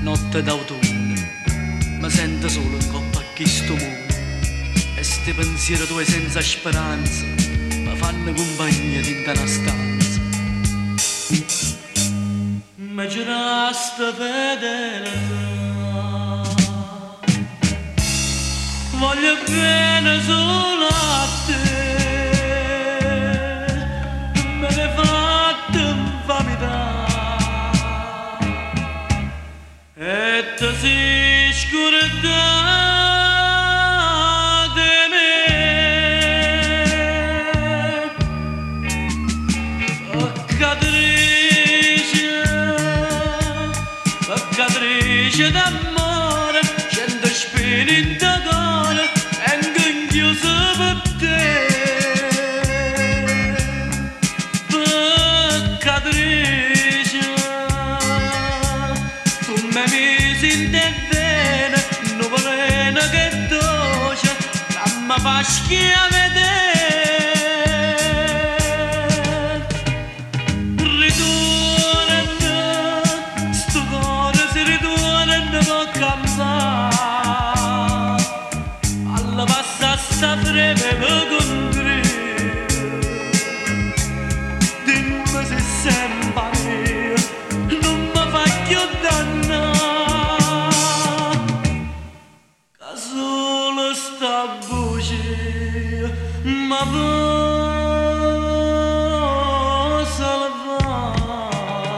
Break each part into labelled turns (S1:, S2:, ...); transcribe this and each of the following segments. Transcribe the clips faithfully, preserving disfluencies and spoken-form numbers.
S1: notte d'autunno, mi sento solo in coppa a questo mondo. E sti pensieri tuoi senza speranza mi fanno compagnia dinta una stanza. Mi giuraste fedeltà, voglio bene solo a te, me ne fatte infamità e te si scordate me. Peccatrice, peccatrice d'amore, cento spine in te cuore e inghioso per te. Peccatrice, tu mi misi in te vene, nuvolena che dolce, ma mi fa schia vedere. Ritorna, sto cuore si ritorna e non può cambiare. Alla passa sta freme mi contri, dimmi se sempre non mi fa più dannare, che solo sta voce mi può salvare.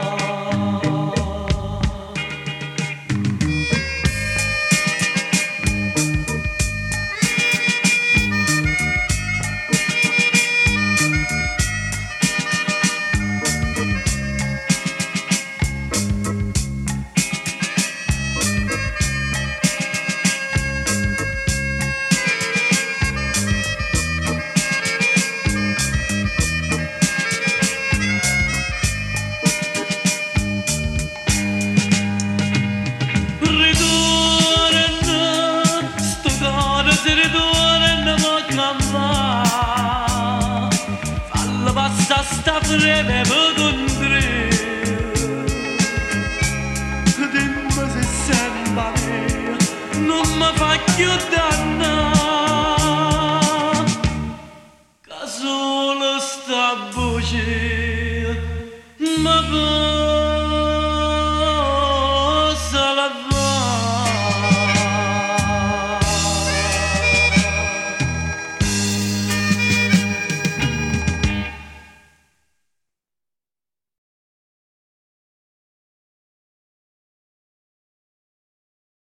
S1: Ritorna, sto cuore si ritorna e non può cambiare. Falla passare sta freme mi contri, dimmi se sempre non mi fa più danno.